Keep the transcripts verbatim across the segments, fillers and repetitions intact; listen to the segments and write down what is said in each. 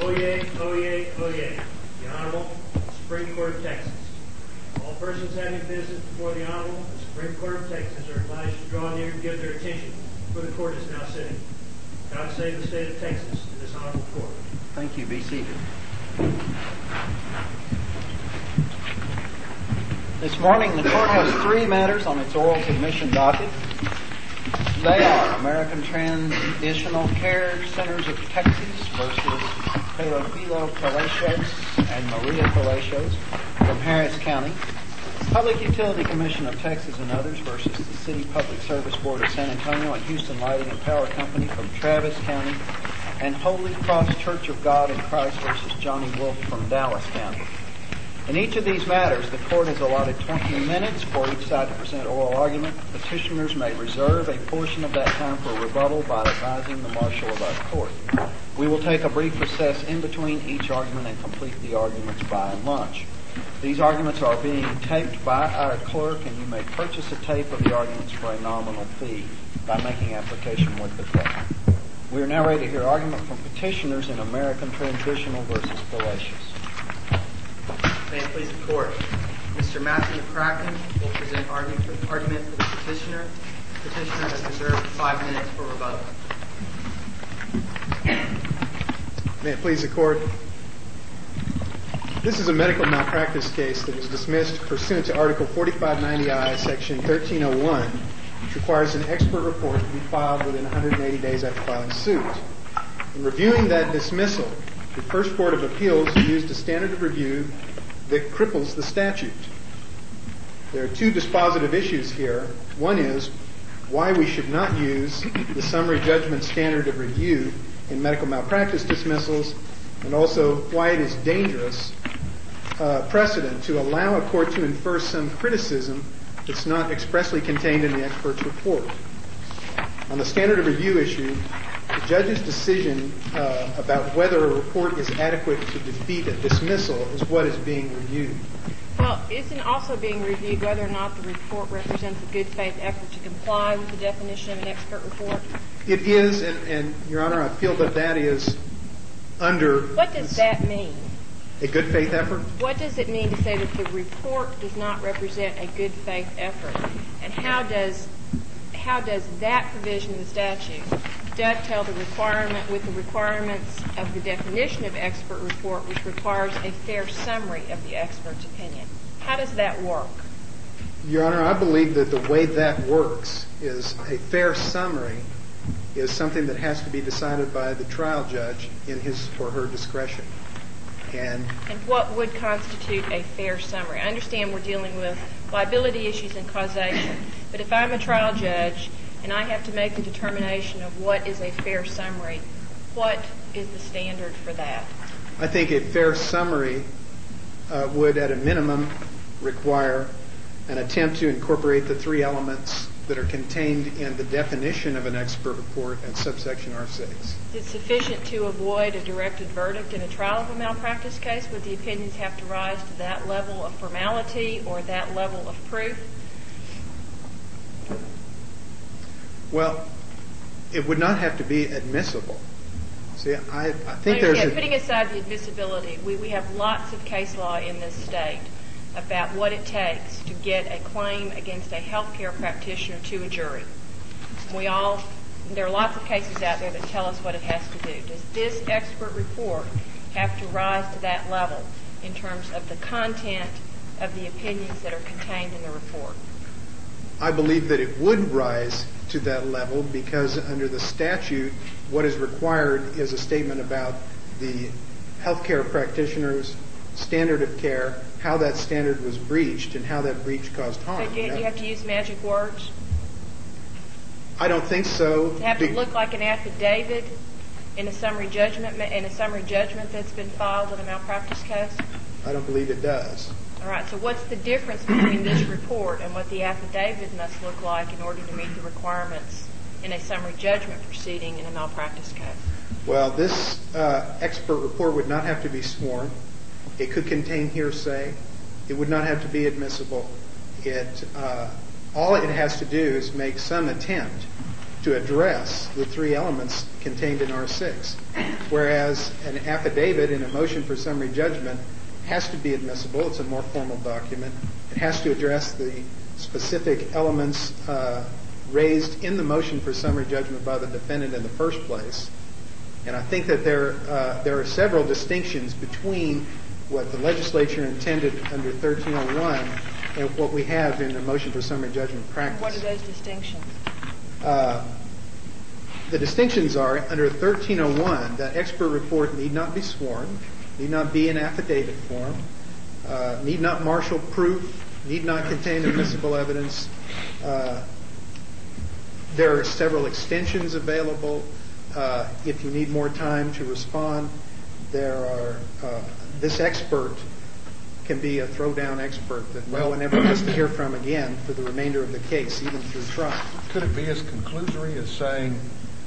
Oyez, oyez, oyez. The Honorable Supreme Court of Texas. All persons having business before the Honorable the Supreme Court of Texas are advised to draw near and give their attention, for the Court is now sitting. God save the state of Texas and this Honorable Court. Thank you. Be seated. This morning, the Court has three matters on its oral submission docket. They are American Transitional Care Centers of Texas versus Teofilo Palacios and Maria Palacios from Harris County, Public Utility Commission of Texas and others versus the City Public Service Board of San Antonio and Houston Lighting and Power Company from Travis County, and Holy Cross Church of God in Christ versus Johnny Wolf from Dallas County. In each of these matters, the Court has allotted twenty minutes for each side to present oral argument. Petitioners may reserve a portion of that time for rebuttal by advising the Marshal of our Court. We will take a brief recess in between each argument and complete the arguments by lunch. These arguments are being taped by our clerk, and you may purchase a tape of the arguments for a nominal fee by making application with the clerk. We are now ready to hear argument from petitioners in American Transitional versus Palacios. May it please the Court. Mister Matthew McCracken will present argument for, argument for the petitioner. The petitioner has reserved five minutes for rebuttal. May it please the Court. This is a medical malpractice case that was dismissed pursuant to Article forty-five ninety I, Section thirteen oh one, which requires an expert report to be filed within one hundred eighty days after filing suit. In reviewing that dismissal, the First Court of Appeals used a standard of review that cripples the statute. There are two dispositive issues here. One is why we should not use the summary judgment standard of review in medical malpractice dismissals, and also why it is dangerous uh, precedent to allow a court to infer some criticism that's not expressly contained in the expert's report. On the standard of review issue, the judge's decision uh, about whether a report is adequate to defeat a dismissal is what is being reviewed. Well, isn't also being reviewed whether or not the report represents a good faith effort to comply with the definition of an expert report? It is, and, and Your Honor, I feel that that is under... What does that mean? A good faith effort? What does it mean to say that the report does not represent a good faith effort? And how does how does that provision of the statute dovetail the requirement with the requirements of the definition of expert report, which requires a fair summary of the expert's opinion? How does that work? Your Honor, I believe that the way that works is a fair summary is something that has to be decided by the trial judge in his or her discretion. And, and what would constitute a fair summary? I understand we're dealing with liability issues and causation, but if I'm a trial judge and I have to make the determination of what is a fair summary, what is the standard for that? I think a fair summary uh, would, at a minimum, require an attempt to incorporate the three elements that are contained in the definition of an expert report at subsection R six. Is it sufficient to avoid a directed verdict in a trial of a malpractice case? Would the opinions have to rise to that level of formality or that level of proof? Well, it would not have to be admissible. See, I, I think there's a... Putting aside the admissibility, we, we have lots of case law in this state about what it takes to get a claim against a healthcare practitioner to a jury. We all, there are lots of cases out there that tell us what it has to do. Does this expert report have to rise to that level in terms of the content of the opinions that are contained in the report? I believe that it would rise to that level because under the statute, what is required is a statement about the healthcare practitioner's standard of care, how that standard was breached, and how that breach caused harm. So do you have to use magic words? I don't think so. Does it have to look like an affidavit in a summary judgment in a summary judgment that's been filed in a malpractice case? I don't believe it does. All right. So what's the difference between this report and what the affidavit must look like in order to meet the requirements in a summary judgment proceeding in a malpractice case? Well, this uh, expert report would not have to be sworn. It could contain hearsay. It would not have to be admissible. It uh, all it has to do is make some attempt to address the three elements contained in R six, whereas an affidavit in a motion for summary judgment has to be admissible. It's a more formal document. It has to address the specific elements uh, raised in the motion for summary judgment by the defendant in the first place. And I think that there uh, there are several distinctions between what the legislature intended under thirteen oh one and what we have in the motion for summary judgment practice. What are those distinctions? Uh, the distinctions are, under thirteen oh one, that expert report need not be sworn, need not be in affidavit form, uh, need not marshal proof, need not contain admissible evidence. Uh, there are several extensions available. Uh, if you need more time to respond, there are. Uh, this expert can be a throwdown expert that no one ever has to hear from again for the remainder of the case, even through trial. Could it be as conclusory as saying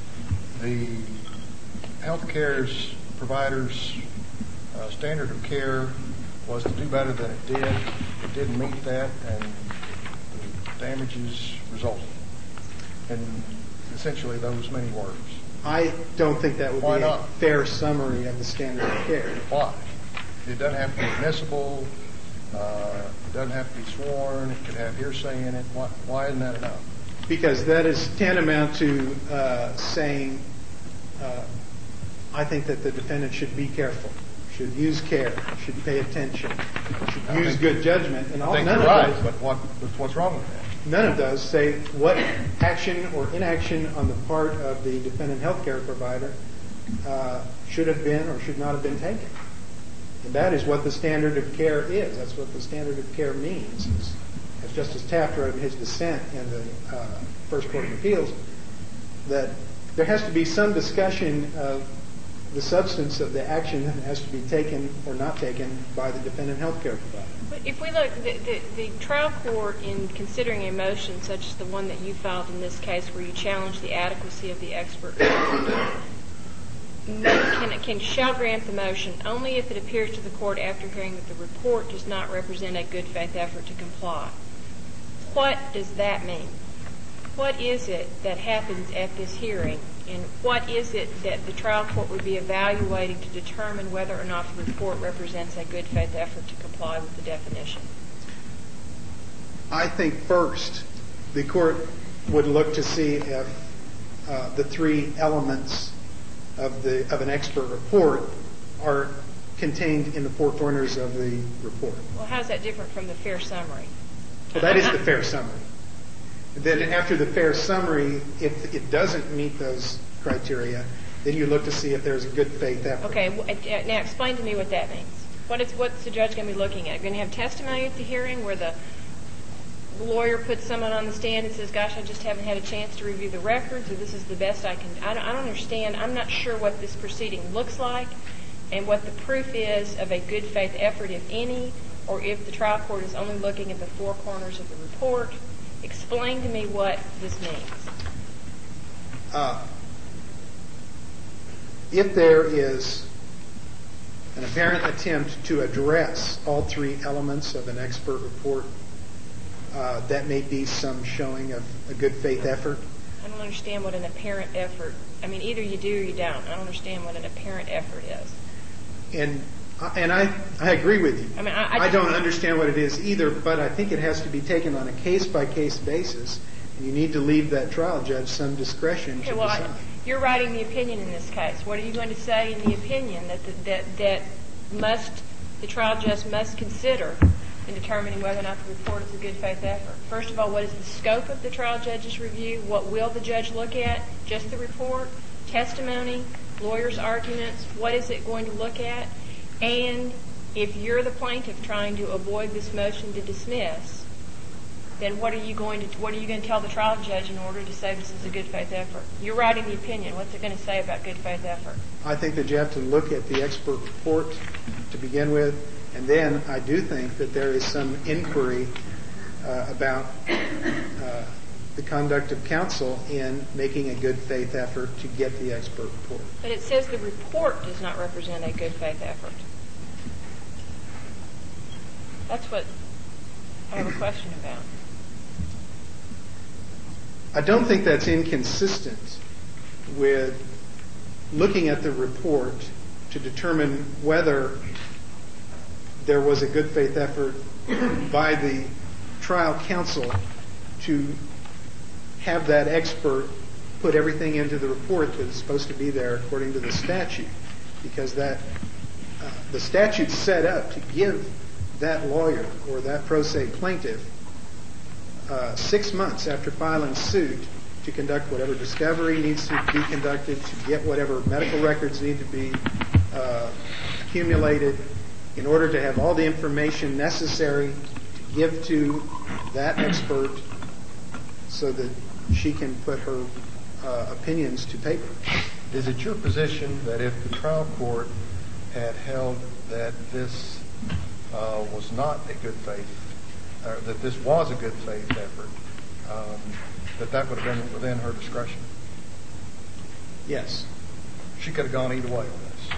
the health care's provider's uh, standard of care was to do better than it did, it didn't meet that, and the damages resulted? And essentially those many words. I don't think that would Why be a not? fair summary of the standard of care. Why? It doesn't have to be admissible. Uh, it doesn't have to be sworn. It could have hearsay in it. Why, why isn't that enough? Because that is tantamount to uh, saying, uh, I think that the defendant should be careful, should use care, should pay attention, should I use think- good judgment, and all I think none you're of right, those. but what, but what's wrong with that? None of those say what action or inaction on the part of the defendant healthcare provider uh, should have been or should not have been taken. And that is what the standard of care is. That's what the standard of care means. As, as Justice Taft wrote in his dissent in the uh, First Court of Appeals, that there has to be some discussion of the substance of the action that has to be taken or not taken by the defendant healthcare provider. But if we look, the, the, the trial court, in considering a motion such as the one that you filed in this case, where you challenge the adequacy of the expert report, can, can shall grant the motion only if it appears to the court after hearing that the report does not represent a good faith effort to comply. What does that mean? What is it that happens at this hearing, and what is it that the trial court would be evaluating to determine whether or not the report represents a good faith effort to comply with the definition? I think first the court would look to see if uh, the three elements of the of an expert report are contained in the four corners of the report. Well, how is that different from the fair summary? Well, that is the fair summary. Then after the fair summary, if it doesn't meet those criteria, then you look to see if there's a good faith effort. Okay, now explain to me what that means. What is what's the judge going to be looking at? Going to have testimony at the hearing where the lawyer puts someone on the stand and says, gosh, I just haven't had a chance to review the records, or this is the best I can. I don't, I don't understand. I'm not sure what this proceeding looks like and what the proof is of a good faith effort, if any, or if the trial court is only looking at the four corners of the report. Explain to me what this means. Uh, if there is an apparent attempt to address all three elements of an expert report, uh, that may be some showing of a good faith effort. I don't understand what an apparent effort. I mean, either you do or you don't. I don't understand what an apparent effort is. And and I, I agree with you. I mean, I, I, I don't understand what it is either, but I think it has to be taken on a case-by-case basis, and you need to leave that trial judge some discretion okay, to well, decide. I, you're writing the opinion in this case. What are you going to say in the opinion that the, that that must the trial judge must consider in determining whether or not the report is a good faith effort? First of all, what is the scope of the trial judge's review? What will the judge look at? Just the report, testimony, lawyer's arguments? What is it going to look at? And if you're the plaintiff trying to avoid this motion to dismiss, then what are you going to what are you going to tell the trial judge in order to say this is a good faith effort? You're writing the opinion. What's it going to say about good faith effort? I think that you have to look at the expert report to begin with, and then I do think that there is some inquiry uh, about uh, the conduct of counsel in making a good faith effort to get the expert report. But it says the report does not represent a good faith effort. That's what I have a question about. I don't think that's inconsistent with looking at the report to determine whether there was a good faith effort by the trial counsel to have that expert put everything into the report that is supposed to be there according to the statute, because that uh, the statute's set up to give that lawyer or that pro se plaintiff uh, six months after filing suit to conduct whatever discovery needs to be conducted, to get whatever medical records need to be uh, accumulated in order to have all the information necessary to give to that expert so that she can put her uh, opinions to paper. Is it your position that if the trial court had held that this uh, was not a good faith, or that this was a good faith effort, um, that that would have been within her discretion? Yes. She could have gone either way on this.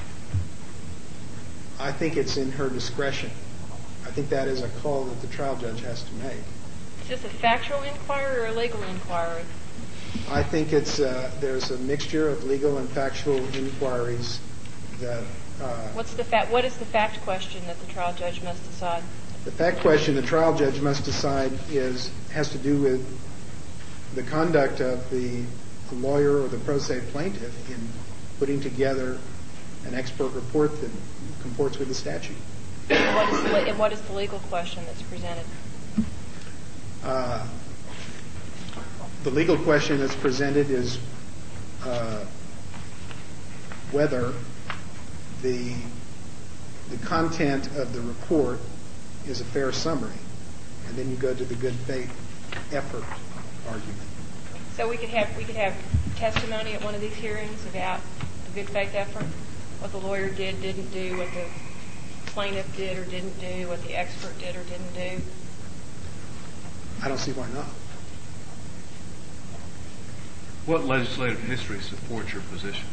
I think it's in her discretion. I think that is a call that the trial judge has to make. Is this a factual inquiry or a legal inquiry? I think it's uh, there's a mixture of legal and factual inquiries that. Uh, What's the fact? What is the fact question that the trial judge must decide? The fact question the trial judge must decide is has to do with the conduct of the lawyer or the pro se plaintiff in putting together an expert report that comports with the statute. And what is the, and what is the legal question that's presented? Uh, the legal question that's presented is uh, whether the the content of the report is a fair summary, and then you go to the good faith effort argument. So we could have we could have testimony at one of these hearings about the good faith effort, what the lawyer did, didn't do, what the plaintiff did or didn't do, what the expert did or didn't do. I don't see why not. What legislative history supports your position?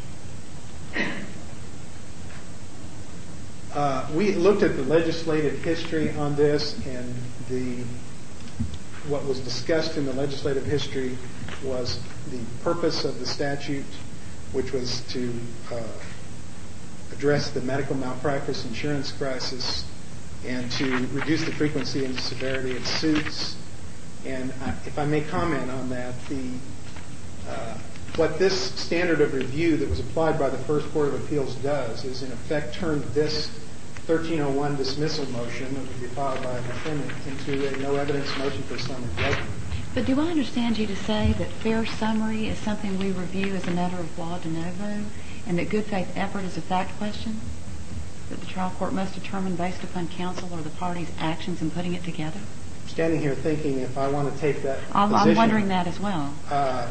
Uh, we looked at the legislative history on this, and the what was discussed in the legislative history was the purpose of the statute, which was to uh, address the medical malpractice insurance crisis and to reduce the frequency and severity of suits. And I, if I may comment on that, the uh, what this standard of review that was applied by the First Court of Appeals does is, in effect, turned this thirteen oh one dismissal motion that would be filed by a defendant into a no evidence motion for summary judgment. But do I understand you to say that fair summary is something we review as a matter of law de novo, and that good faith effort is a fact question that the trial court must determine based upon counsel or the party's actions in putting it together? I'm standing here thinking if I want to take that I'm, position, I'm wondering that as well. Uh,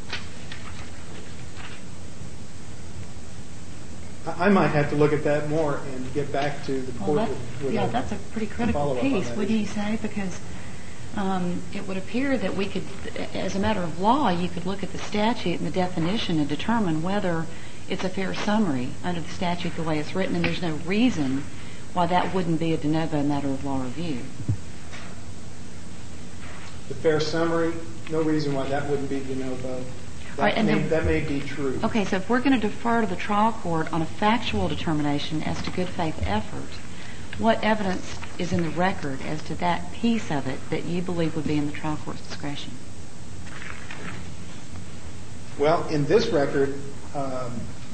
I might have to look at that more and get back to the court. Well, with, with yeah, a, that's a pretty critical piece, wouldn't you say? Because um, it would appear that we could, as a matter of law, you could look at the statute and the definition and determine whether it's a fair summary under the statute the way it's written, and there's no reason why that wouldn't be a de novo matter of law review. The fair summary, no reason why that wouldn't be de novo. That, right, and may, then, that may be true. Okay, so if we're going to defer to the trial court on a factual determination as to good faith effort, what evidence is in the record as to that piece of it that you believe would be in the trial court's discretion? Well, in this record, um,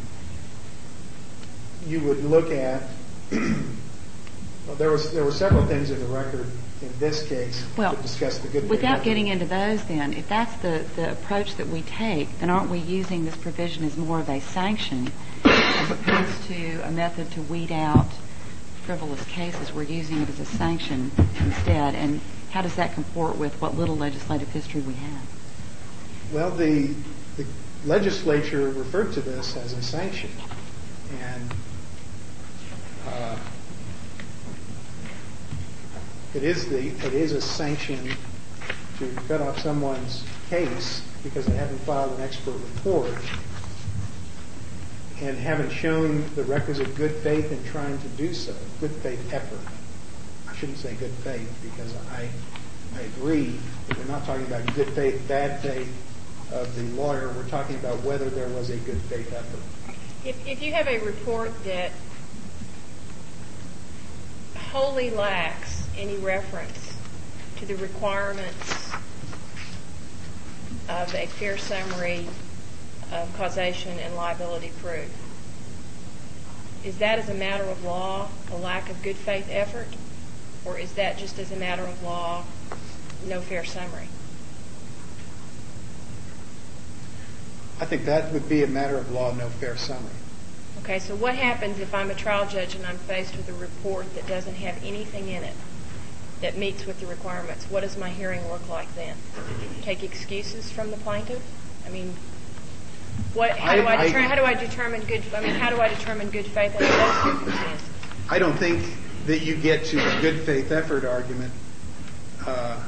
you would look at. Well, there was there were several things in the record in this case well, to discuss the good faith without effort. getting into those, then, if that's the, the approach that we take, then aren't we using this provision as more of a sanction as opposed to a method to weed out frivolous cases? We're using it as a sanction instead. And how does that comport with what little legislative history we have? Well, the the legislature referred to this as a sanction, and uh, it is the it is a sanction to cut off someone's case because they haven't filed an expert report and haven't shown the requisite good faith in trying to do so. Good faith effort. I shouldn't say good faith because I I agree that we're not talking about good faith, bad faith, of the lawyer. We're talking about whether there was a good faith effort. If, if you have a report that wholly lacks any reference to the requirements of a fair summary of causation and liability proof, is that as a matter of law a lack of good faith effort, or is that just as a matter of law no fair summary? I think that would be a matter of law, no fair summary. Okay, so what happens if I'm a trial judge and I'm faced with a report that doesn't have anything in it that meets with the requirements? What does my hearing look like then? Take excuses from the plaintiff? I mean, what? How do I, I determine? How do I determine good? I mean, how do I determine good faith under those circumstances? I don't think that you get to a good faith effort argument uh,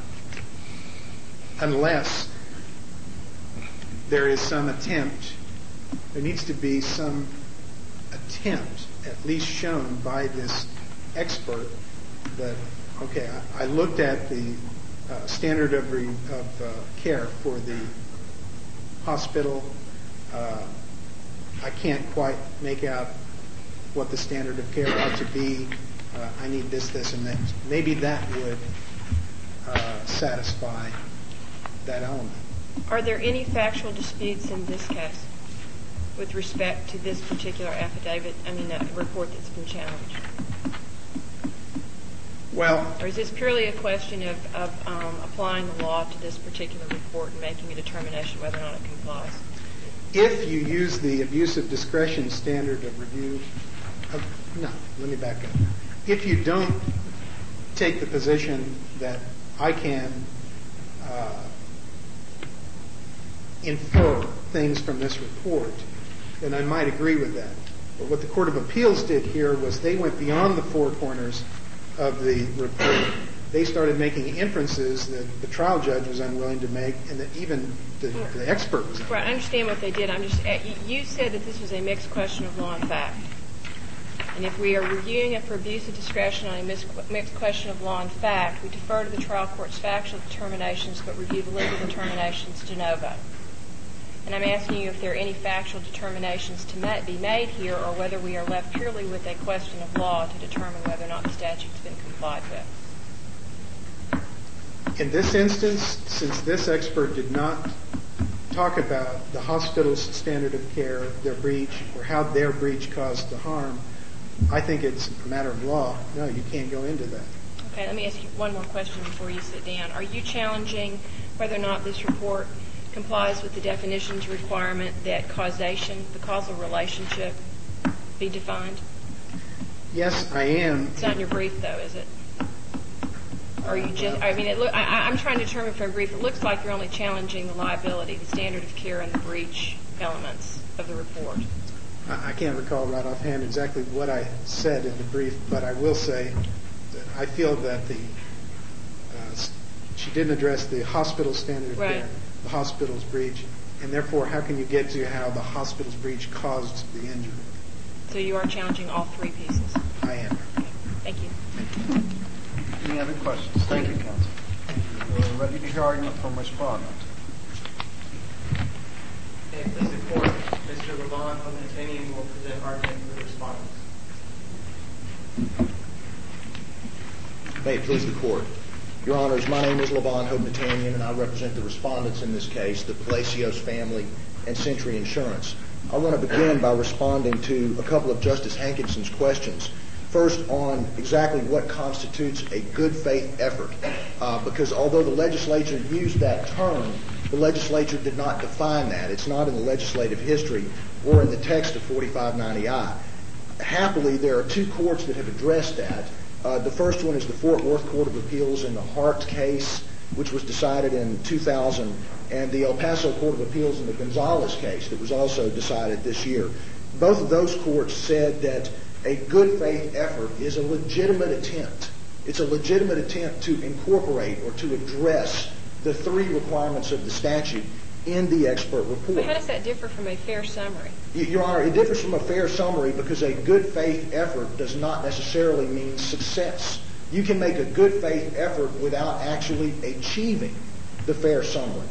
unless there is some attempt. There needs to be some attempt, at least shown by this expert, that okay, I, I looked at the uh, standard of, re, of uh, care for the hospital. Uh, I can't quite make out what the standard of care ought to be. Uh, I need this, this, and that. Maybe that would uh, satisfy that element. Are there any factual disputes in this case with respect to this particular affidavit, I mean, a report that's been challenged? Well, or is this purely a question of, of um, applying the law to this particular report and making a determination whether or not it complies? If you use the abuse of discretion standard of review, uh, no, let me back up. If you don't take the position that I can uh, infer things from this report, then I might agree with that. But what the Court of Appeals did here was they went beyond the four corners of the report. They started making inferences that the trial judge was unwilling to make, and that even the, the expert was unwilling. Right, I understand what they did. I'm just. You said that this was a mixed question of law and fact, and if we are reviewing it for abuse of discretion on a mixed question of law and fact, we defer to the trial court's factual determinations, but review the legal determinations de novo. And I'm asking you if there are any factual determinations to be made here, or whether we are left purely with a question of law to determine whether or not the statute's been complied with. In this instance, since this expert did not talk about the hospital's standard of care, their breach, or how their breach caused the harm, I think it's a matter of law. No, you can't go into that. Okay, let me ask you one more question before you sit down. Are you challenging whether or not this report complies with the definitions requirement that causation, the causal relationship, be defined? Yes, I am. It's not in your brief, though, is it? Or you just, I mean, it look, I, I'm trying to determine from a brief, it looks like you're only challenging the liability, the standard of care, and the breach elements of the report. I can't recall right offhand exactly what I said in the brief, but I will say that I feel that the uh, she didn't address the hospital standard of right. care, the hospital's breach, and therefore how can you get to how the hospital's breach caused the injury? So you are challenging all three pieces? I am. Okay. Thank you. Thank you. Any other questions? Thank you, counsel. We're ready to hear argument from respondent. May it please the Court, Mister Levon Hognatanian will present argument for the respondents. May it please the Court. Your Honors, my name is Levon Hognatanian, and I represent the respondents in this case, the Palacios family and Century Insurance. I want to begin by responding to a couple of Justice Hankinson's questions. First, on exactly what constitutes a good faith effort, uh, because although the legislature used that term, the legislature did not define that. It's not in the legislative history or in the text of forty-five ninety I. Happily, there are two courts that have addressed that. Uh, the first one is the Fort Worth Court of Appeals in the Hart case, which was decided in two thousand, and the El Paso Court of Appeals in the Gonzalez case that was also decided this year. Both of those courts said that a good faith effort is a legitimate attempt. It's a legitimate attempt to incorporate or to address the three requirements of the statute in the expert report. But how does that differ from a fair summary? Your Honor, it differs from a fair summary because a good faith effort does not necessarily mean success. You can make a good faith effort without actually achieving the fair summary.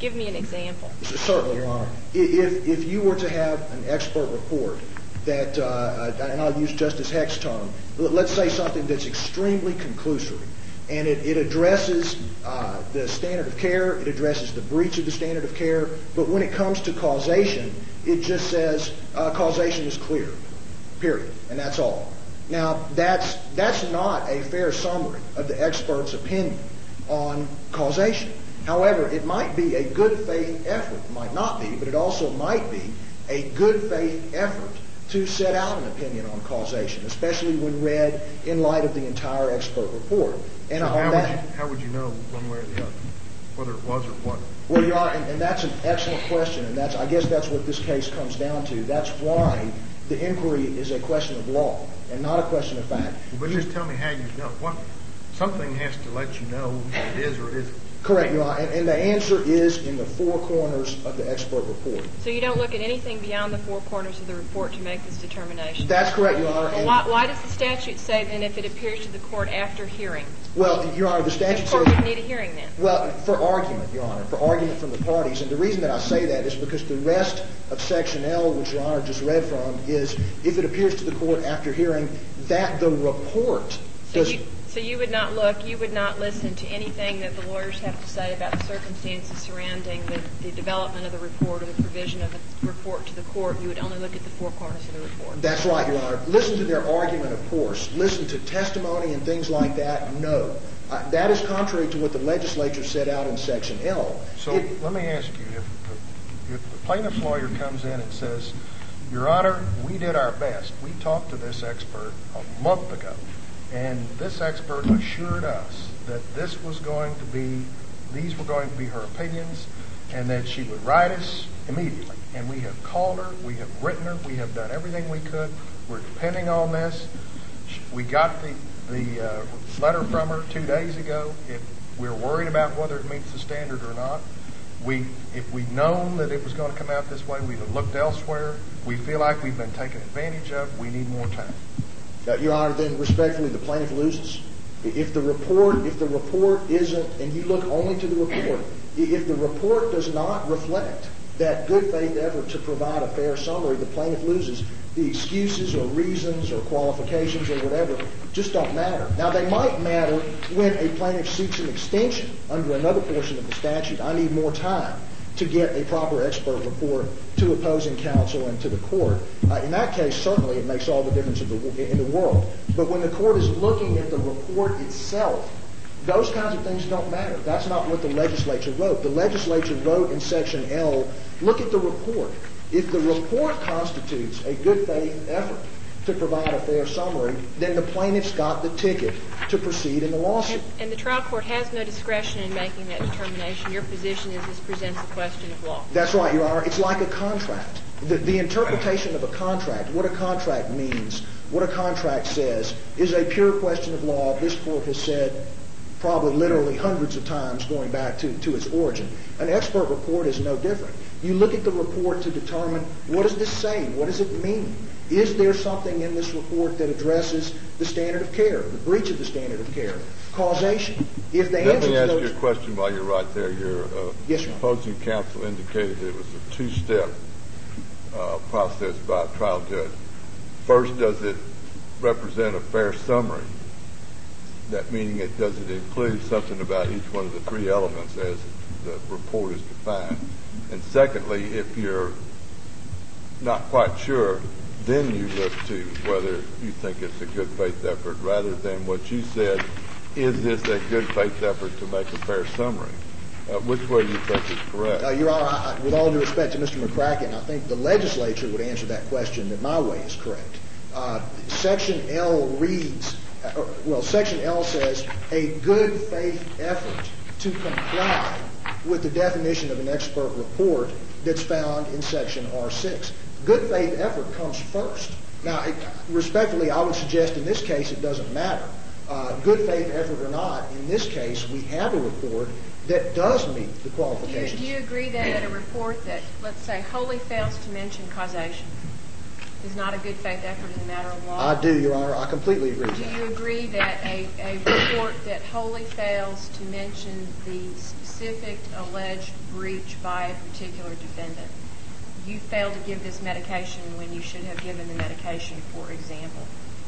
Give me an example. Certainly, Your Honor. If, if you were to have an expert report that, uh, and I'll use Justice Heck's term, let's say something that's extremely conclusory, and it, it addresses uh, the standard of care, it addresses the breach of the standard of care, but when it comes to causation, it just says uh, causation is clear, period, and that's all. Now, that's, that's not a fair summary of the expert's opinion on causation. However, it might be a good faith effort, it might not be, but it also might be a good faith effort to set out an opinion on causation, especially when read in light of the entire expert report. And so on how, that, would you, how would you know one way or the other, whether it was or wasn't? Well, Your Honor, and, and that's an excellent question, and that's I guess that's what this case comes down to. That's why the inquiry is a question of law and not a question of fact. But just tell me how you know. What, something has to let you know if it is or it isn't. Correct, Your Honor, and, and the answer is in the four corners of the expert report. So you don't look at anything beyond the four corners of the report to make this determination? That's correct, Your Honor. Well, why, why does the statute say then if it appears to the court after hearing? Well, Your Honor, the statute the court says... would need a hearing then. Well, for argument, Your Honor, for argument from the parties. And the reason that I say that is because the rest of Section L, which Your Honor just read from, is if it appears to the court after hearing that the report so does... You, so you would not look, you would not listen to anything that the lawyers have to say about the circumstances surrounding the, the development of the report or the provision of the report to the court. You would only look at the four corners of the report. That's right, Your Honor. Listen to their argument, of course. Listen to testimony and things like that. No. Uh, that is contrary to what the legislature set out in Section L. So it, let me ask you, if the, if the plaintiff's lawyer comes in and says, Your Honor, we did our best. We talked to this expert a month ago, and this expert assured us that this was going to be, these were going to be her opinions, and that she would write us immediately. And we have called her, we have written her, we have done everything we could. We're depending on this. We got the the uh, letter from her two days ago. If we're worried about whether it meets the standard or not, we, if we'd known that it was going to come out this way, we'd have looked elsewhere. We feel like we've been taken advantage of. We need more time. Uh, Your Honor, then respectfully, the plaintiff loses. If the report, if the report isn't, and you look only to the report, if the report does not reflect that good faith effort to provide a fair summary, the plaintiff loses. The excuses or reasons or qualifications or whatever just don't matter. Now, they might matter when a plaintiff seeks an extension under another portion of the statute. I need more time to get a proper expert report to opposing counsel and to the court. Uh, in that case, certainly it makes all the difference in the, in the world. But when the court is looking at the report itself, those kinds of things don't matter. That's not what the legislature wrote. The legislature wrote in Section L, look at the report. If the report constitutes a good faith effort to provide a fair summary, then the plaintiff's got the ticket to proceed in the lawsuit. And, and the trial court has no discretion in making that determination. Your position is this presents a question of law. That's right, Your Honor. It's like a contract. The, the interpretation of a contract, what a contract means, what a contract says, is a pure question of law. This court has said probably literally hundreds of times going back to, to its origin. An expert report is no different. You look at the report to determine, what does this say? What does it mean? Is there something in this report that addresses the standard of care, the breach of the standard of care, causation? If the Let answer me to ask those... you a question while you're right there. Your uh, yes, opposing counsel indicated that it was a two-step uh, process by a trial judge. First, does it represent a fair summary? That meaning it does it include something about each one of the three elements as the report is defined? And secondly, if you're not quite sure, then you look to whether you think it's a good faith effort rather than what you said, is this a good faith effort to make a fair summary? Uh, which way do you think is correct? Uh, Your Honor, I, with all due respect to Mister McCracken, I think the legislature would answer that question that my way is correct. Uh, Section L reads, uh, well, Section L says a good faith effort to comply with the definition of an expert report that's found in Section R six. Good faith effort comes first. Now, it, respectfully, I would suggest in this case it doesn't matter. Uh, good faith effort or not, in this case, we have a report that does meet the qualifications. Do you, do you agree then that a report that, let's say, wholly fails to mention causation is not a good faith effort in the matter of law? I do, Your Honor. I completely agree with Do that. you agree that a, a report that wholly fails to mention the specific specific alleged breach by a particular defendant, you failed to give this medication when you should have given the medication, for example,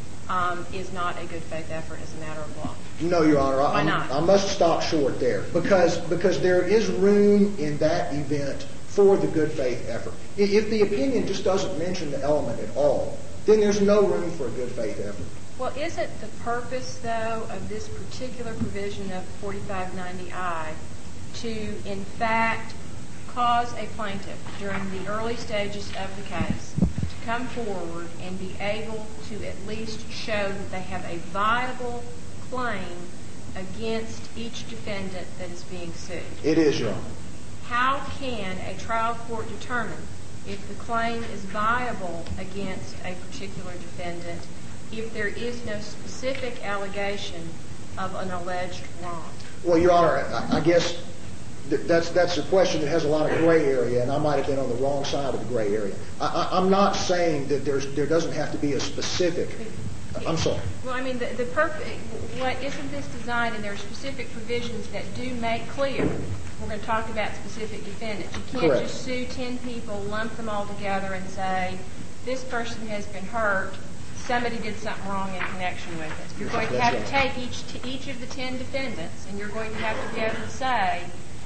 um, is not a good faith effort as a matter of law? No, Your Honor. Why I, not? I must stop short there because because there is room in that event for the good faith effort. If the opinion just doesn't mention the element at all, then there's no room for a good faith effort. Well, isn't the purpose, though, of this particular provision of forty-five ninety I to, in fact, cause a plaintiff during the early stages of the case to come forward and be able to at least show that they have a viable claim against each defendant that is being sued? It is, Your Honor. How can a trial court determine if the claim is viable against a particular defendant if there is no specific allegation of an alleged wrong? Well, Your Honor, I, I guess th- that's that's a question that has a lot of gray area, and I might have been on the wrong side of the gray area. I, I, I'm not saying that there's there doesn't have to be a specific. I'm sorry. Well, I mean, the, the purpose. What isn't this designed? And there are specific provisions that do make clear. We're going to talk about specific defendants. You can't Correct. just sue ten people, lump them all together, and say this person has been hurt. Somebody did something wrong in connection with it. You're going to have to take each to each of the ten defendants, and you're going to have to be able to say,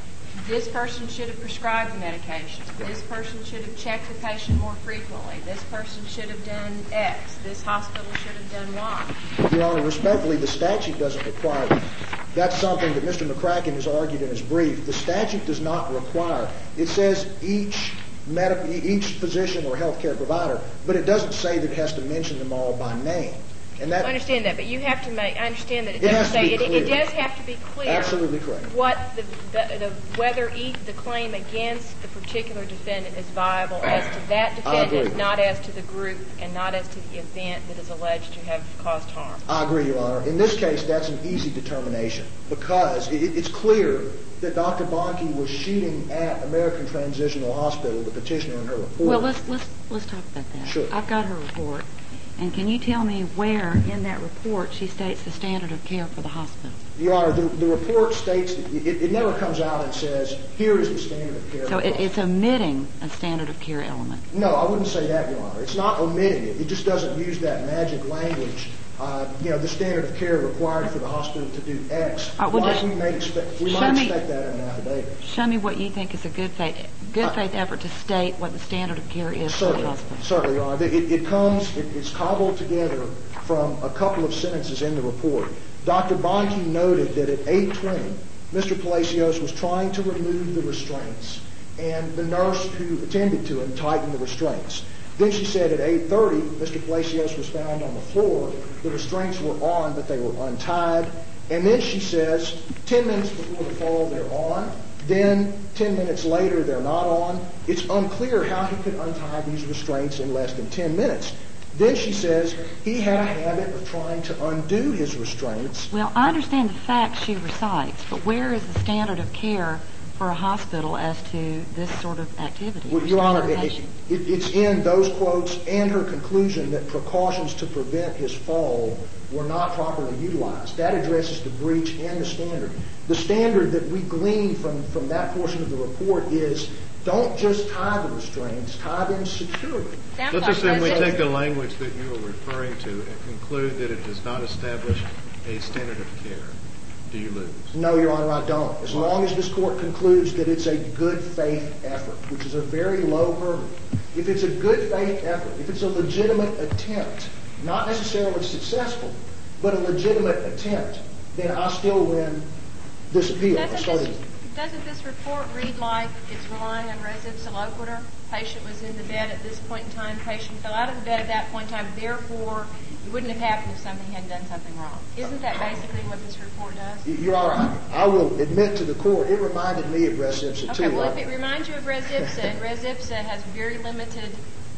this person should have prescribed the medication. This person should have checked the patient more frequently. This person should have done X. This hospital should have done Y. Your Honor, respectfully, the statute doesn't require that. That's something that Mister McCracken has argued in his brief. The statute does not require. It says each medical, each physician or healthcare provider, but it doesn't say that it has to mention them all by name. And that, I understand that, but you have to make. I understand that it, It doesn't has to say be it, clear. it does have to be clear. Absolutely correct. What the, the, the whether each, the claim against the particular defendant is viable as to that defendant, agree. not as to the group, and not as to the event that is alleged to have caused harm. I agree, Your Honor. In this case, that's an easy determination because it, it's clear that Doctor Bonke was shooting at American Transitional Hospital, the petitioner in her report. Well, let's let's let's talk about that. Sure. I've got her report, and can you tell me where in that report she states the standard of care for the hospital? Your Honor, the, the report states that it, it never comes out and says, here is the standard of care. So it, it's omitting a standard of care element. No, I wouldn't say that, Your Honor. It's not omitting it. It just doesn't use that magic language. Uh, you know, the standard of care required for the hospital to do X. Right, well, like just we may expect, we show might me- expect that in an affidavit. Show me what you think is a good faith good faith effort to state what the standard of care is for the Certainly, hospital. certainly, Your Honor. It, it comes, it, it's cobbled together from a couple of sentences in the report. Doctor Bonke noted that at eight twenty, Mister Palacios was trying to remove the restraints, and the nurse who attended to him tightened the restraints. Then she said at eight thirty, Mister Palacios was found on the floor. The restraints were on, but they were untied. And then she says, ten minutes before the fall, they're on. Then ten minutes later, they're not on. It's unclear how he could untie these restraints in less than ten minutes. Then she says he had a habit of trying to undo his restraints. Well, I understand the facts she recites, but where is the standard of care for a hospital as to this sort of activity? Well, Your Honor, it, Patient? it, it's in those quotes and her conclusion that precautions to prevent his fall were not properly utilized. That addresses the breach in the standard. The standard that we glean from, from that portion of the report is don't just tie the restraints, tie them securely. Sounds Let's like assume we President- take the language that you are referring to and conclude that it does not establish a standard of care. Do you lose? No, Your Honor, I don't. As long as this court concludes that it's a good faith effort, which is a very low hurdle. If it's a good faith effort, if it's a legitimate attempt, not necessarily successful, but a legitimate attempt, then I still win this appeal. I Doesn't started- this, doesn't this report read like it's relying on res ipsa loquitur? Patient was in the bed at this point in time. Patient fell out of the bed at that point in time. Therefore, it wouldn't have happened if somebody had done something wrong. Isn't that basically what this report does? Your Honor, I, I will admit to the court, it reminded me of res ipsa, too. Okay, well, if I- it reminds you of res ipsa, and res ipsa has very limited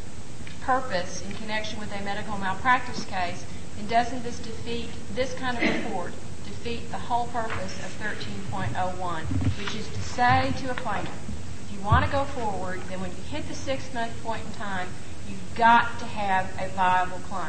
purpose in connection with a medical malpractice case, then doesn't this defeat, this kind of report, defeat the whole purpose of thirteen point oh one, which is to say to a plaintiff, if you want to go forward, then when you hit the six-month point in time, you've got to have a viable claim.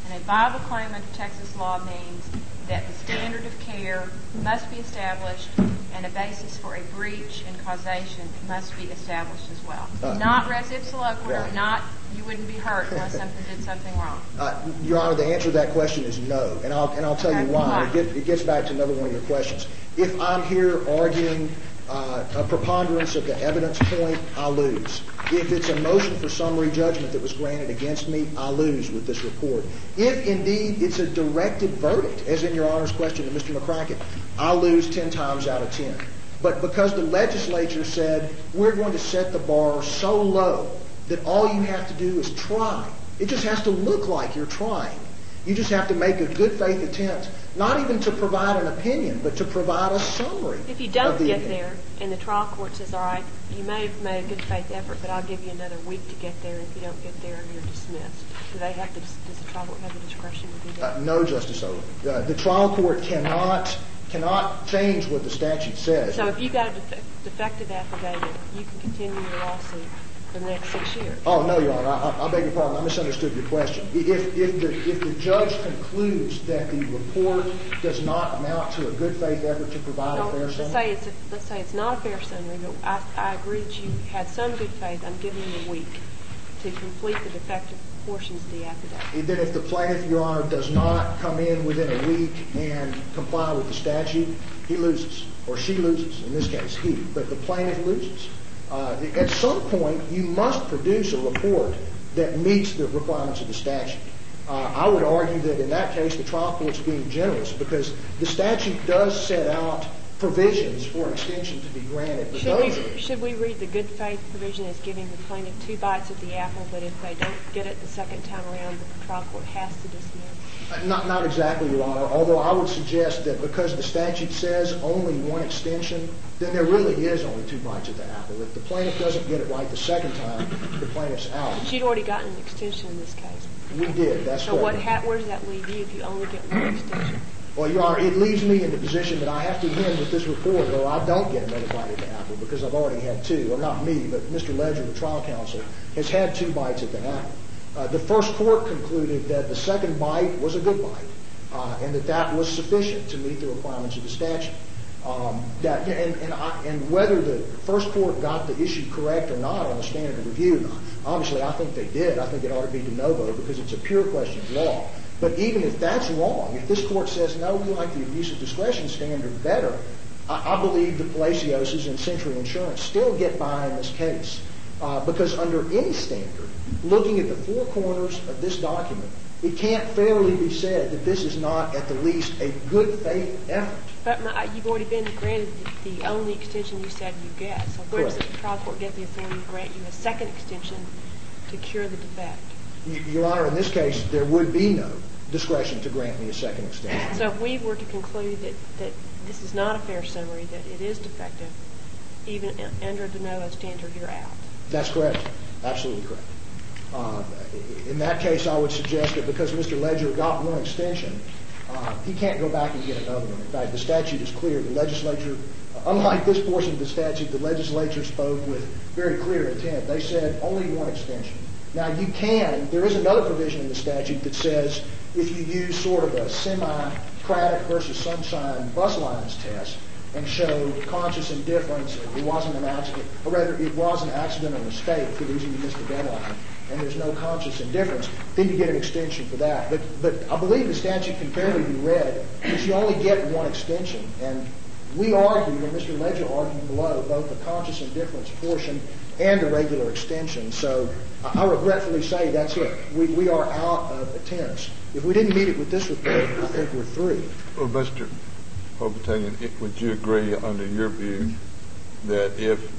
And a viable claim under Texas law means that the standard of care must be established and a basis for a breach and causation must be established as well. Uh, not res ipsa loquitur, right. Not you wouldn't be hurt unless something did something wrong. Uh, Your Honor, the answer to that question is no, and I'll and I'll tell okay, you why. It, get, it gets back to another one of your questions. If I'm here arguing uh, a preponderance of the evidence point, I lose. If it's a motion for summary judgment that was granted against me, I lose with this report. If indeed it's a directed verdict, as in Your Honor's question to Mister McCracken, I lose ten times out of ten. But because the legislature said we're going to set the bar so low that all you have to do is try. It just has to look like you're trying. You just have to make a good faith attempt, not even to provide an opinion, but to provide a summary. If you don't the get opinion. there and the trial court says, all right, you may have made a good faith effort, but I'll give you another week to get there. If you don't get there, you're dismissed. Do they have to, does the trial court have the discretion to do that? Uh, no, Justice Owen. Uh, the trial court cannot cannot change what the statute says. So if you got a def- defective affidavit, you can continue your lawsuit for the next six years. Oh, no, Your Honor. I, I beg your pardon. I misunderstood your question. If, if, the, if the judge concludes that the report does not amount to a good faith effort to provide no, a fair let's summary? Say it's a, let's say it's not a fair summary, but I, I agree that you had some good faith. I'm giving you a week to complete the defective portions of the affidavit. Then if the plaintiff, Your Honor, does not come in within a week and comply with the statute, he loses, or she loses, in this case, he. But the plaintiff loses. Uh, at some point, you must produce a report that meets the requirements of the statute. Uh, I would argue that in that case, the trial court's being generous because the statute does set out provisions for an extension to be granted. But should, those we, are, should we read the good faith provision as giving the plaintiff two bites at the apple, but if they don't get it the second time around, the trial court has to dismiss? Uh, not, not exactly, Your Honor, although I would suggest that because the statute says only one extension, then there really is only two bites at the apple. If the plaintiff doesn't get it right the second time, the plaintiff's out. But you'd already gotten an extension in this case. We did, that's so correct. So what, where does that leave you if you only get one extension? Well, Your Honor, it leaves me in the position that I have to win with this report or I don't get another bite at the apple because I've already had two. Or not me, but Mister Ledger, the trial counsel, has had two bites at the apple. Uh, the first court concluded that the second bite was a good bite uh, and that that was sufficient to meet the requirements of the statute. Um, that, and, and, I, and whether the first court got the issue correct or not on the standard of review, obviously I think they did. I think it ought to be de novo because it's a pure question of law. But even if that's wrong, if this court says, no, we like the abuse of discretion standard better, I, I believe the Palacioses and Century Insurance still get by in this case. Uh, because under any standard, looking at the four corners of this document, it can't fairly be said that this is not at the least a good faith effort. But my, you've already been granted the, the only extension you said you get. So where Correct. does the trial court get the authority to grant you a second extension to cure the defect? Your Honor, in this case, there would be no discretion to grant me a second extension. So if we were to conclude that, that this is not a fair summary, that it is defective, even under the no standard, you're out. That's correct. Absolutely correct. Uh, in that case, I would suggest that because Mister Ledger got one extension, uh, he can't go back and get another one. In fact, the statute is clear. The legislature, unlike this portion of the statute, the legislature spoke with very clear intent. They said only one extension. Now, you can, there is another provision in the statute that says if you use sort of a semi-Craddock versus Sunshine bus lines test and show conscious indifference, it wasn't an accident, or rather it was an accident or mistake for the reason you missed the deadline, and there's no conscious indifference, then you get an extension for that. But, but I believe the statute can fairly be read that you only get one extension, and we argued, and Mister Ledger argued below, both the conscious indifference portion and the regular extension. So I regretfully say that's it. We, we are out of attempts. If we didn't meet it with this report, I think we're through. Well, Mister Hobertanian, would you agree, under your view, that if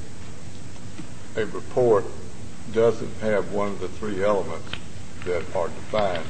a report doesn't have one of the three elements that are defined,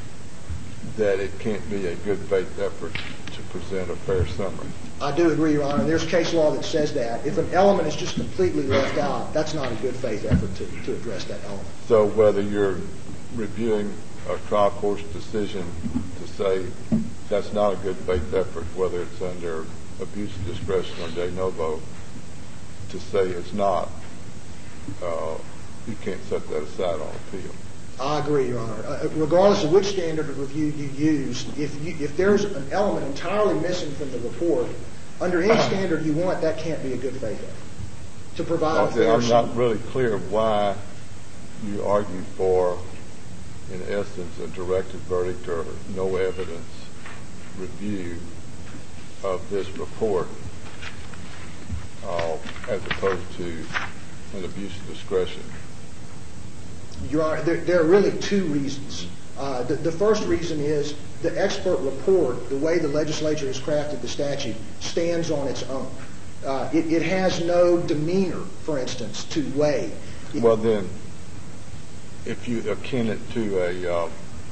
that it can't be a good faith effort to present a fair summary? I do agree, Your Honor. There's case law that says that. If an element is just completely left out, that's not a good faith effort to, to address that element. So whether you're reviewing a trial court's decision to say that's not a good faith effort, whether it's under abuse of discretion or de novo, to say it's not, uh, you can't set that aside on appeal. I agree, Your Honor. Uh, regardless of which standard of review you use, if you, if there's an element entirely missing from the report, under any standard you want, that can't be a good faith effort to provide a fair I'm not really clear why you argue for, in essence, a directed verdict or no evidence review of this report uh, as opposed to an abuse of discretion. Your Honor, there, there are really two reasons. Uh, the, the first reason is the expert report, the way the legislature has crafted the statute, stands on its own. Uh, it, it has no demeanor, for instance, to weigh. It, well, then, if you akin it to a uh,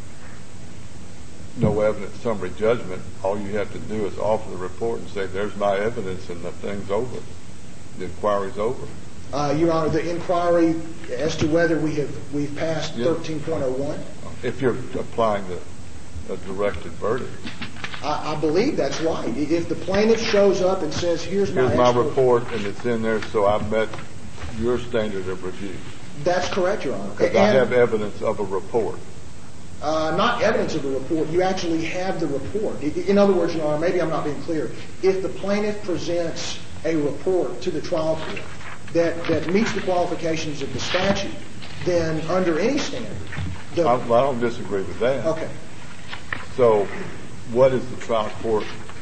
no evidence summary judgment, all you have to do is offer the report and say, there's my evidence and the thing's over. The inquiry's over. Uh, Your Honor, the inquiry as to whether we have we've passed yeah. thirteen point oh one. If you're applying the a directed verdict, I, I believe that's right. If the plaintiff shows up and says, "Here's my here's my expert, report," and it's in there, so I've met your standard of review. That's correct, Your Honor. Because I have evidence of a report. Uh, not evidence of a report. You actually have the report. In other words, Your Honor, maybe I'm not being clear. If the plaintiff presents a report to the trial court that, that meets the qualifications of the statute, then under any standard... The, I, I don't disagree with that. Okay. So what is the trial court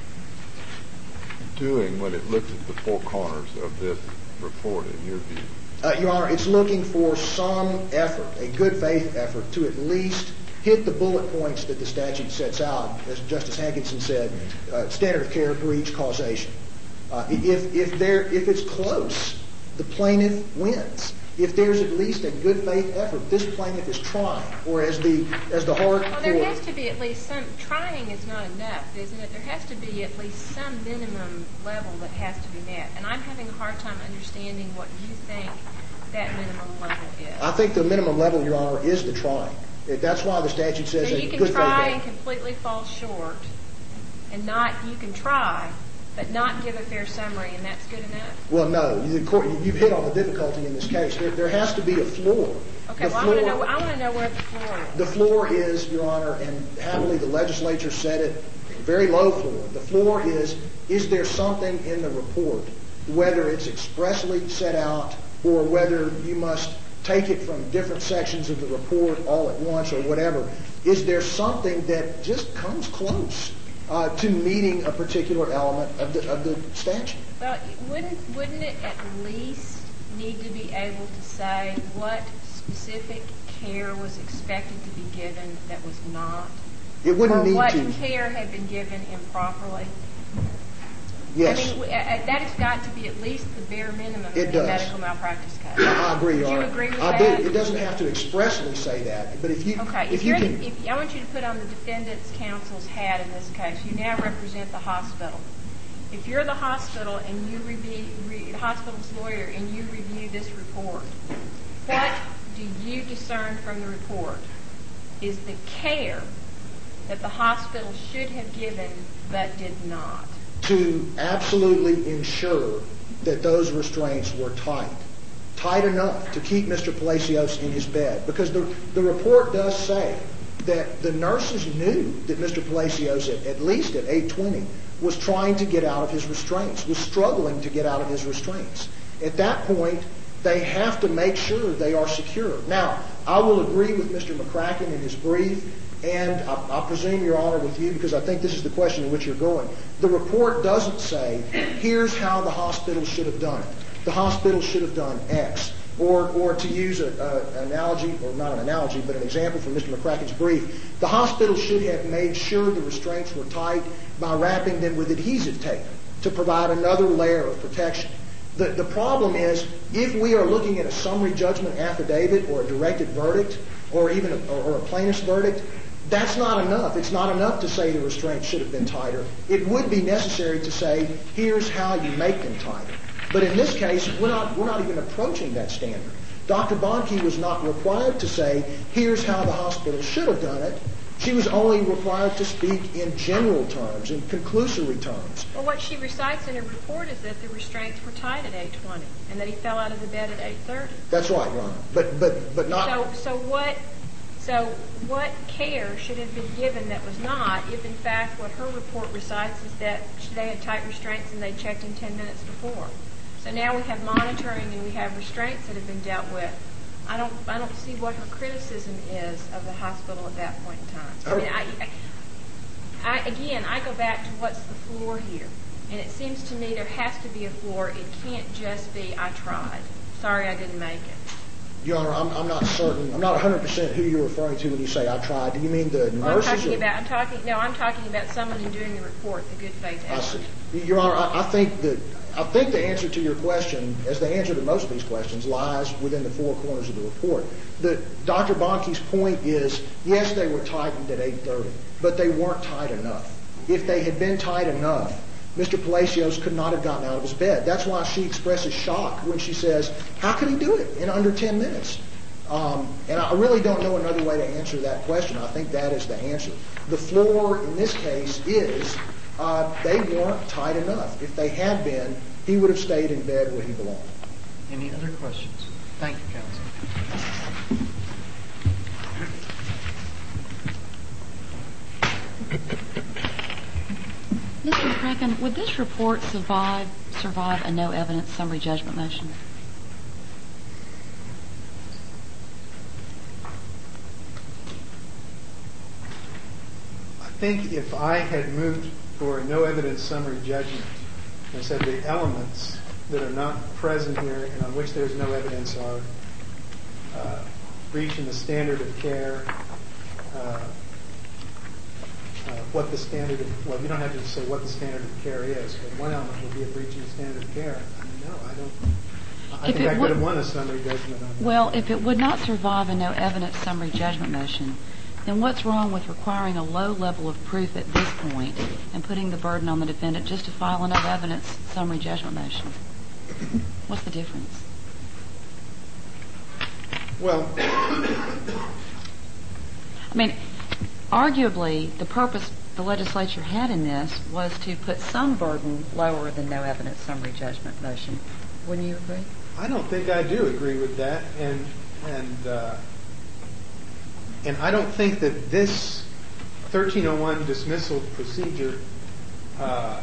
doing when it looks at the four corners of this report, in your view? Uh, Your Honor, it's looking for some effort, a good faith effort, to at least hit the bullet points that the statute sets out, as Justice Hankinson said, uh, standard of care, breach, causation. Uh, if, if, there, if it's close, the plaintiff wins. If there's at least a good faith effort, this plaintiff is trying, or as the as the hard Well, there has to be at least some, trying is not enough, isn't it? There has to be at least some minimum level that has to be met. And I'm having a hard time understanding what you think that minimum level is. I think the minimum level, Your Honor, is the trying. That's why the statute says so a you can good faith try effort. and completely fall short, and not, you can try, but not give a fair summary, and that's good enough? Well, no. The court, you've hit on the difficulty in this case. There, there has to be a floor. Okay, the well, floor, I want to know, I want to know where the floor is. The floor is, Your Honor, and happily the legislature said it, very low floor. The floor is, is there something in the report, whether it's expressly set out or whether you must take it from different sections of the report all at once or whatever, is there something that just comes close uh, to meeting a particular element of the, of the statute? Well, wouldn't, wouldn't it at least need to be able to say what specific care was expected to be given that was not? It wouldn't or need what to. care had been given improperly? Yes. I mean, that has got to be at least the bare minimum It in does. a medical malpractice case. I agree, Your Do you Honor. agree with I that? do. It doesn't have to expressly say that, but if you Okay. If, if you you're can, the, if, I want you to put on the defendant's counsel's hat in this case. You now represent the hospital. If you're the hospital and you review, re, the hospital's lawyer and you review this report, what do you discern from the report is the care that the hospital should have given but did not? to absolutely ensure that those restraints were tight. Tight enough to keep Mister Palacios in his bed. Because the, the report does say that the nurses knew that Mister Palacios, at, at least at eight twenty, was trying to get out of his restraints, was struggling to get out of his restraints. At that point, they have to make sure they are secure. Now, I will agree with Mister McCracken in his brief, and I, I presume, Your Honor, with you, because I think this is the question in which you're going. The report doesn't say, here's how the hospital should have done it. The hospital should have done X. Or, or to use an analogy, or not an analogy, but an example from Mister McCracken's brief, the hospital should have made sure the restraints were tight by wrapping them with adhesive tape to provide another layer of protection. The, the problem is, if we are looking at a summary judgment affidavit or a directed verdict or even a, or, or a plaintiff's verdict, that's not enough. It's not enough to say the restraints should have been tighter. It would be necessary to say, here's how you make them tighter. But in this case, we're not, we're not even approaching that standard. Doctor Bonke was not required to say, here's how the hospital should have done it. She was only required to speak in general terms, in conclusory terms. Well, what she recites in her report is that the restraints were tight at eight twenty and that he fell out of the bed at eight thirty. That's right, Your Honor. But, but, but not... So, so what So what care should have been given that was not, if in fact what her report recites is that they had tight restraints and they checked in ten minutes before? So now we have monitoring and we have restraints that have been dealt with. I don't I don't see what her criticism is of the hospital at that point in time. I mean, I, I, again, I go back to what's the floor here. And it seems to me there has to be a floor. It can't just be, I tried. Sorry I didn't make it. Your Honor, I'm, I'm not certain. I'm not one hundred percent who you're referring to when you say I tried. Do you mean the nurses? Well, I'm talking or? about, I'm talking, no, I'm talking about someone in doing the report, the good faith I effort. see. Your Honor, I, I think that I think the answer to your question, as the answer to most of these questions, lies within the four corners of the report. The, Doctor Bonke's point is, yes, they were tightened at eight thirty, but they weren't tight enough. If they had been tight enough, Mister Palacios could not have gotten out of his bed. That's why she expresses shock when she says, how could he do it in under ten minutes? Um, and I really don't know another way to answer that question. I think that is the answer. The floor in this case is uh, they weren't tight enough. If they had been, he would have stayed in bed where he belonged. Any other questions? Thank you, counsel. Mister McCracken, would this report survive survive a no evidence summary judgment motion? I think if I had moved for a no evidence summary judgment and said the elements that are not present here and on which there's no evidence are uh, breaching the standard of care, uh, Uh, what the standard of, well, you don't have to say what the standard of care is, but one element would be a breach of the standard of care. I mean, no, I don't, I If think it I would- could have won a summary judgment on that. Well, if it would not survive a no evidence summary judgment motion, then what's wrong with requiring a low level of proof at this point and putting the burden on the defendant just to file a no evidence summary judgment motion? What's the difference? Well, I mean, arguably, the purpose the legislature had in this was to put some burden lower than no evidence summary judgment motion. Wouldn't you agree? I don't think I do agree with that, and and uh, and I don't think that this thirteen oh one dismissal procedure uh,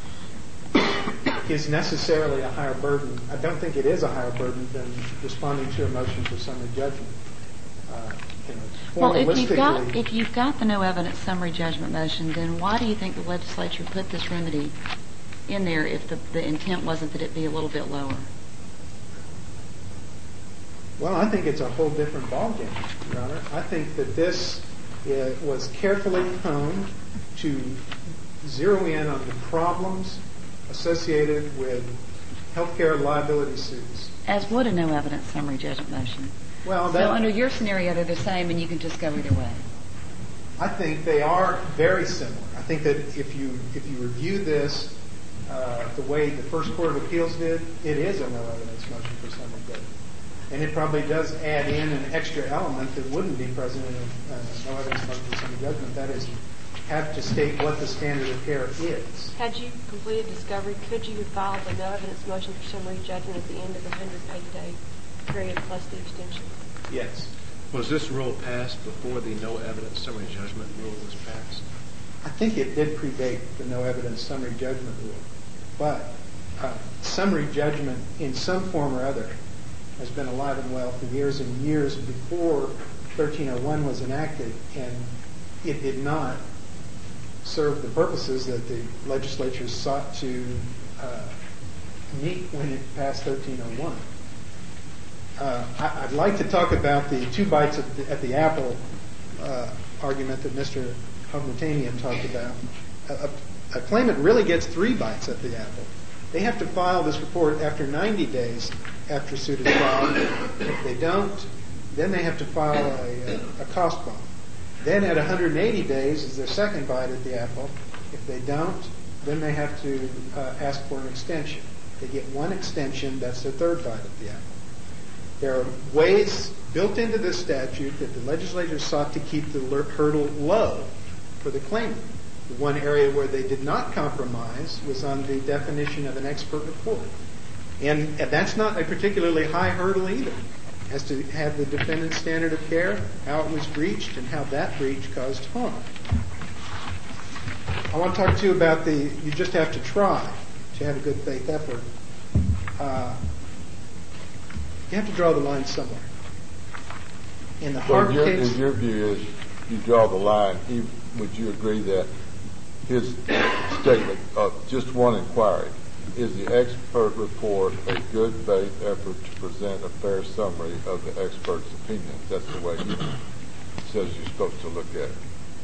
is necessarily a higher burden. I don't think it is a higher burden than responding to a motion for summary judgment. Uh, you know, Well, if you've got formalistically- if you've got the no evidence summary judgment motion, then why do you think the legislature put this remedy in there if the, the intent wasn't that it be a little bit lower? Well, I think it's a whole different ballgame, Your Honor. I think that this uh, was carefully honed to zero in on the problems associated with healthcare liability suits. As would a no evidence summary judgment motion. Well, So that, under your scenario, they're the same, and you can just go either way. I think they are very similar. I think that if you if you review this uh, the way the First Court of Appeals did, it is a no evidence motion for summary judgment. And it probably does add in an extra element that wouldn't be present in a, a no evidence motion for summary judgment. That is, have to state what the standard of care is. Had you completed discovery, could you have filed a no evidence motion for summary judgment at the end of the one hundred eighty day period plus the extension? Yes. Was this rule passed before the no evidence summary judgment rule was passed? I think it did predate the no evidence summary judgment rule. But uh, summary judgment in some form or other has been alive and well for years and years before thirteen oh one was enacted, and it did not serve the purposes that the legislature sought to uh, meet when it passed thirteen oh one. Uh, I, I'd like to talk about the two bites at the, at the apple uh, argument that Mister Hovnatanian talked about. A, a claimant really gets three bites at the apple. They have to file this report after ninety days after suit is filed. If they don't, then they have to file a, a cost bond. Then at one hundred eighty days is their second bite at the apple. If they don't, then they have to uh, ask for an extension. They get one extension, that's their third bite at the apple. There are ways built into this statute that the legislature sought to keep the hurdle low for the claimant. The one area where they did not compromise was on the definition of an expert report. And, and that's not a particularly high hurdle either. as to have the defendant's standard of care, how it was breached, and how that breach caused harm. I want to talk to you about the, you just have to try to have a good faith effort. Uh, you have to draw the line somewhere. In the hard your, case... In your view, is you draw the line, he, would you agree that his statement of just one inquiry, is the expert report a good faith effort to present a fair summary of the expert's opinion? That's the way he says you're supposed to look at it.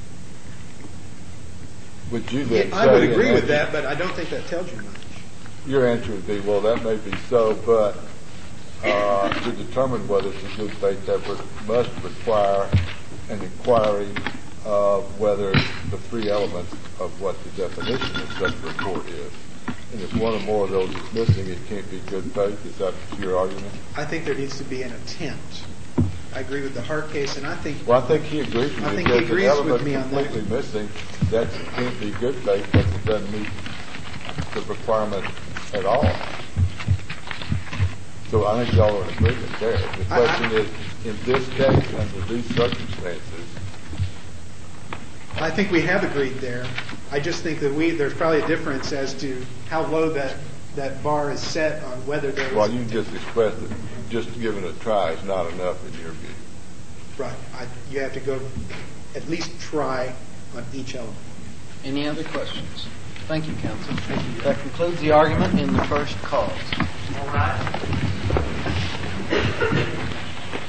Would you then yeah, I would agree with that, but I don't think that tells you much. Your answer would be, well, that may be so, but uh, to determine whether it's a good faith effort must require an inquiry of whether the three elements of what the definition of such a report is. And if one or more of those is missing, it can't be good faith. Is that your argument? I think there needs to be an attempt. I agree with the Hart case, and I think... Well, I think he agrees with me. I think he agrees with me on that. If there's an element completely missing, that can't be good faith because it doesn't meet the requirement at all. So I think y'all are in agreement there. The question I, I, is, in this case, under these circumstances... I think we have agreed there. I just think that we there's probably a difference as to how low that, that bar is set on whether there is... Well, you just expressed that just giving it a try is not enough in your view. Right. I, you have to go at least try on each element. Any other questions? Thank you, counsel. Thank you. That concludes the argument in the first cause. All right.